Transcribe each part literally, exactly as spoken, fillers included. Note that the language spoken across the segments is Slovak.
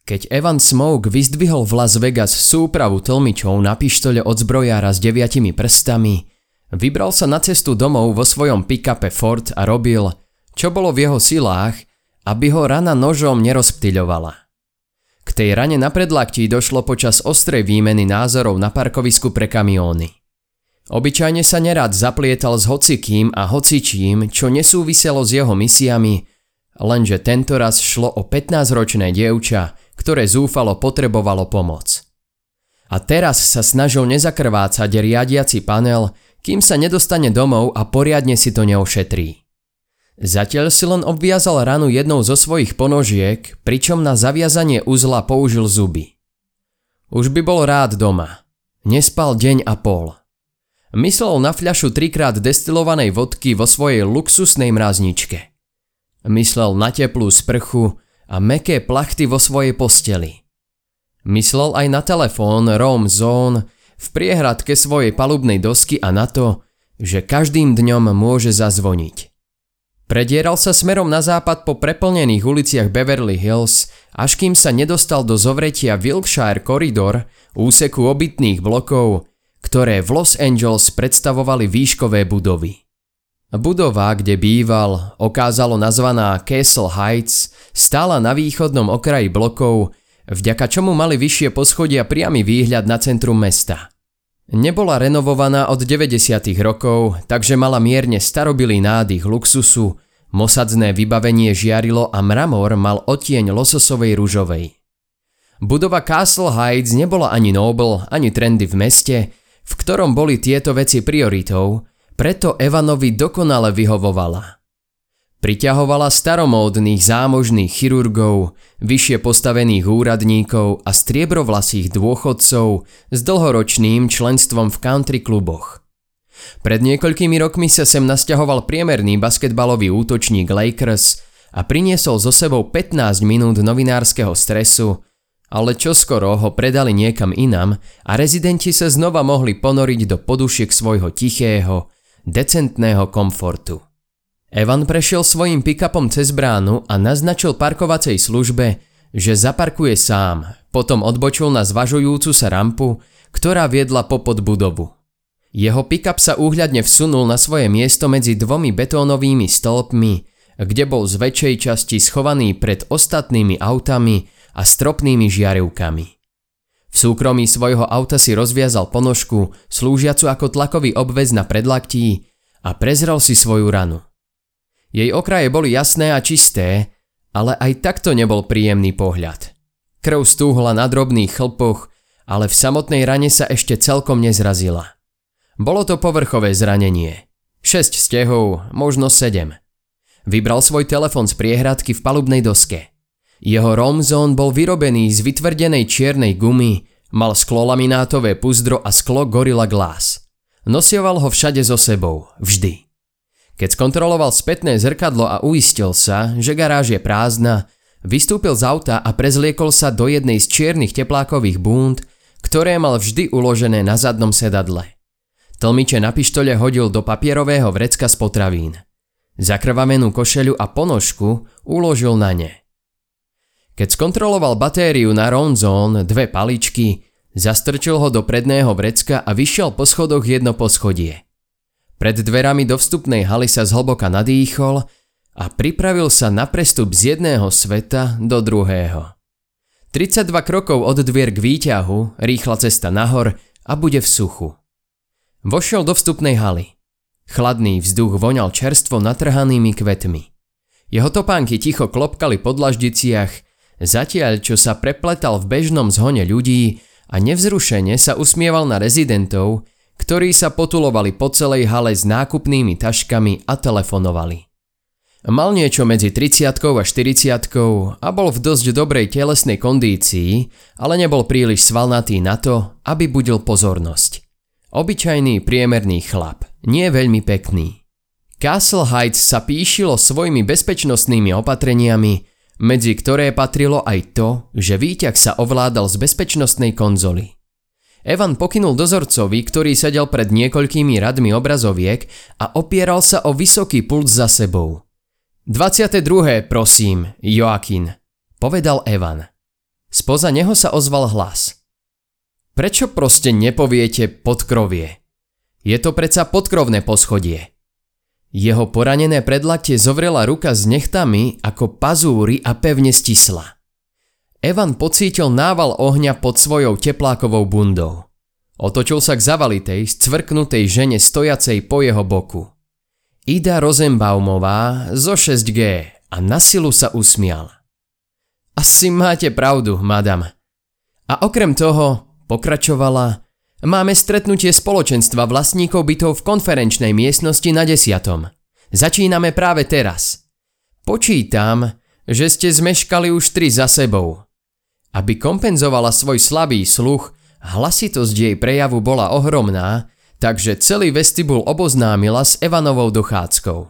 Keď Evan Smoke vyzdvihol v Las Vegas súpravu tlmičov na pištole od zbrojára s deviatimi prstami, vybral sa na cestu domov vo svojom pick-upe Ford a robil, čo bolo v jeho silách, aby ho rana nožom nerozptyľovala. K tej rane na predlaktí došlo počas ostrej výmeny názorov na parkovisku pre kamióny. Obyčajne sa nerád zaplietal s hocikým a hocičím, čo nesúviselo s jeho misiami, lenže tentoraz šlo o pätnásťročné dievča, ktoré zúfalo potrebovalo pomoc. A teraz sa snažil nezakrvácať riadiaci panel, kým sa nedostane domov a poriadne si to neošetrí. Zatiaľ si len obviazal ranu jednou zo svojich ponožiek, pričom na zaviazanie uzla použil zuby. Už by bol rád doma. Nespal deň a pol. Myslel na fľašu trikrát destilovanej vodky vo svojej luxusnej mrazničke. Myslel na teplú sprchu a mäkké plachty vo svojej posteli. Myslel aj na telefón Roam Zone v priehradke svojej palubnej dosky a na to, že každým dňom môže zazvoniť. Predieral sa smerom na západ po preplnených uliciach Beverly Hills, až kým sa nedostal do zovretia Wilshire Corridor, úseku obytných blokov, ktoré v Los Angeles predstavovali výškové budovy. Budova, kde býval, okázalo nazvaná Castle Heights, stála na východnom okraji blokov, vďaka čomu mali vyššie poschodia priamy výhľad na centrum mesta. Nebola renovovaná od deväťdesiatych rokov, takže mala mierne starobilý nádych luxusu, mosadzné vybavenie žiarilo a mramor mal odtieň lososovej ružovej. Budova Castle Heights nebola ani noble, ani trendy v meste, v ktorom boli tieto veci prioritou, preto Evanovi dokonale vyhovovala. Priťahovala staromódnych zámožných chirurgov, vyššie postavených úradníkov a striebrovlasých dôchodcov s dlhoročným členstvom v country kluboch. Pred niekoľkými rokmi sa sem nasťahoval priemerný basketbalový útočník Lakers a priniesol so sebou pätnásť minút novinárskeho stresu, ale čoskoro ho predali niekam inam a rezidenti sa znova mohli ponoriť do podušiek svojho tichého, decentného komfortu. Evan prešiel svojím pick-upom cez bránu a naznačil parkovacej službe, že zaparkuje sám, potom odbočil na zvažujúcu sa rampu, ktorá viedla popod budovu. Jeho pick-up sa úhľadne vsunul na svoje miesto medzi dvomi betónovými stĺpmi, kde bol z väčšej časti schovaný pred ostatnými autami a stropnými žiarivkami. V súkromí svojho auta si rozviazal ponožku, slúžiacu ako tlakový obväz na predlaktí, a prezrel si svoju ranu. Jej okraje boli jasné a čisté, ale aj takto nebol príjemný pohľad. Krv stúhla na drobných chlpoch, ale v samotnej rane sa ešte celkom nezrazila. Bolo to povrchové zranenie. Šesť stehov, možno sedem. Vybral svoj telefon z priehradky v palubnej doske. Jeho Roam Zone bol vyrobený z vytvrdenej čiernej gumy, mal sklolaminátové puzdro a sklo Gorilla Glass. Nosioval ho všade so sebou, vždy. Keď skontroloval spätné zrkadlo a uistil sa, že garáž je prázdna, vystúpil z auta a prezliekol sa do jednej z čiernych teplákových búnd, ktoré mal vždy uložené na zadnom sedadle. Tlmiče na pištole hodil do papierového vrecka z potravín. Zakrvavenú košeľu a ponožku uložil na ne. Keď skontroloval batériu na Roam Zone, dve paličky, zastrčil ho do predného vrecka a vyšiel po schodoch jedno poschodie. Pred dverami do vstupnej haly sa zhlboka nadýchol a pripravil sa na prestup z jedného sveta do druhého. tridsaťdva krokov od dvier k výťahu, rýchla cesta nahor a bude v suchu. Vošiel do vstupnej haly. Chladný vzduch voňal čerstvo natrhanými kvetmi. Jeho topánky ticho klopkali po dlaždiciach, zatiaľ čo sa prepletal v bežnom zhone ľudí a nevzrušene sa usmieval na rezidentov, ktorí sa potulovali po celej hale s nákupnými taškami a telefonovali. Mal niečo medzi tridsiatkou a štyridsiatkou a bol v dosť dobrej telesnej kondícii, ale nebol príliš svalnatý na to, aby budil pozornosť. Obyčajný priemerný chlap, nie veľmi pekný. Castle Heights sa píšilo svojimi bezpečnostnými opatreniami, medzi ktoré patrilo aj to, že výťah sa ovládal z bezpečnostnej konzoly. Evan pokynul dozorcovi, ktorý sedel pred niekoľkými radmi obrazoviek a opieral sa o vysoký pult za sebou. dvadsiate druhé prosím, Joaquin, povedal Evan. Spoza neho sa ozval hlas. Prečo proste nepoviete podkrovie? Je to predsa podkrovné poschodie. Jeho poranené predlaktie zovrela ruka s nechtami ako pazúry a pevne stisla. Evan pocítil nával ohňa pod svojou teplákovou bundou. Otočil sa k zavalitej, scvrknutej žene stojacej po jeho boku. Ida Rosenbaumová zo šesť gé a na silu sa usmial. Asi máte pravdu, madam. A okrem toho, pokračovala, máme stretnutie spoločenstva vlastníkov bytov v konferenčnej miestnosti na desiatom. Začíname práve teraz. Počítam, že ste zmeškali už tri za sebou. Aby kompenzovala svoj slabý sluch, hlasitosť jej prejavu bola ohromná, takže celý vestibul oboznámila s Evanovou dochádzkou.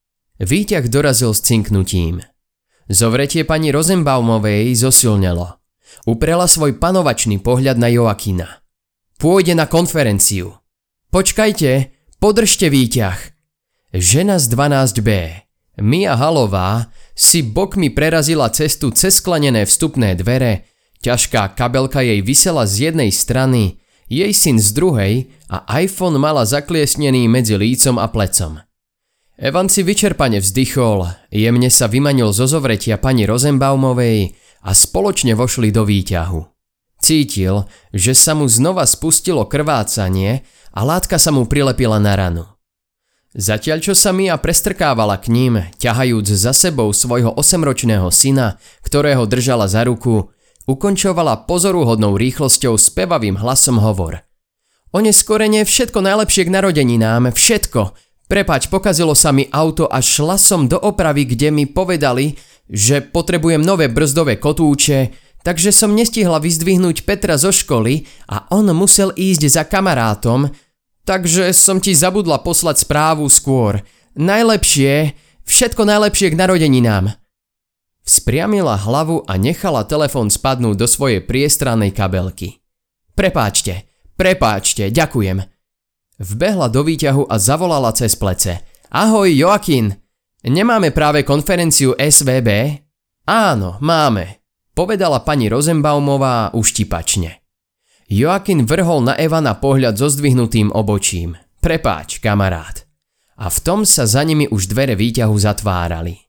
Výťah dorazil s cinknutím. Zovretie pani Rosenbaumovej zosilnelo. Uprela svoj panovačný pohľad na Joakina. Pôjde na konferenciu. Počkajte, podržte výťah. Žena z dvanásť bé, Mia Halová, si bokmi prerazila cestu cez sklenené vstupné dvere, ťažká kabelka jej visela z jednej strany, jej syn z druhej a iPhone mala zakliesnený medzi lícom a plecom. Evan si vyčerpane vzdychol, jemne sa vymanil zo zovretia pani Rosenbaumovej a spoločne vošli do výťahu. Cítil, že sa mu znova spustilo krvácanie a látka sa mu prilepila na ranu. Zatiaľ čo sa Mia prestrkávala k ním, ťahajúc za sebou svojho osemročného syna, ktorého držala za ruku, ukončovala pozoruhodnou rýchlosťou spevavým hlasom hovor. Oneskorene všetko najlepšie k narodeninám, všetko. Prepáč, pokazilo sa mi auto a šla som do opravy, kde mi povedali, že potrebujem nové brzdové kotúče, takže som nestihla vyzdvihnúť Petra zo školy a on musel ísť za kamarátom, takže som ti zabudla poslať správu skôr. Najlepšie, všetko najlepšie k narodeninám. Vzpriamila hlavu a nechala telefón spadnúť do svojej priestrannej kabelky. Prepáčte, prepáčte, ďakujem. Vbehla do výťahu a zavolala cez plece. Ahoj, Joakin, nemáme práve konferenciu es vé bé? Áno, máme, povedala pani Rosenbaumová uštipačne. Joakin vrhol na Evana pohľad so zdvihnutým obočím. Prepáč, kamarát. A v tom sa za nimi už dvere výťahu zatvárali.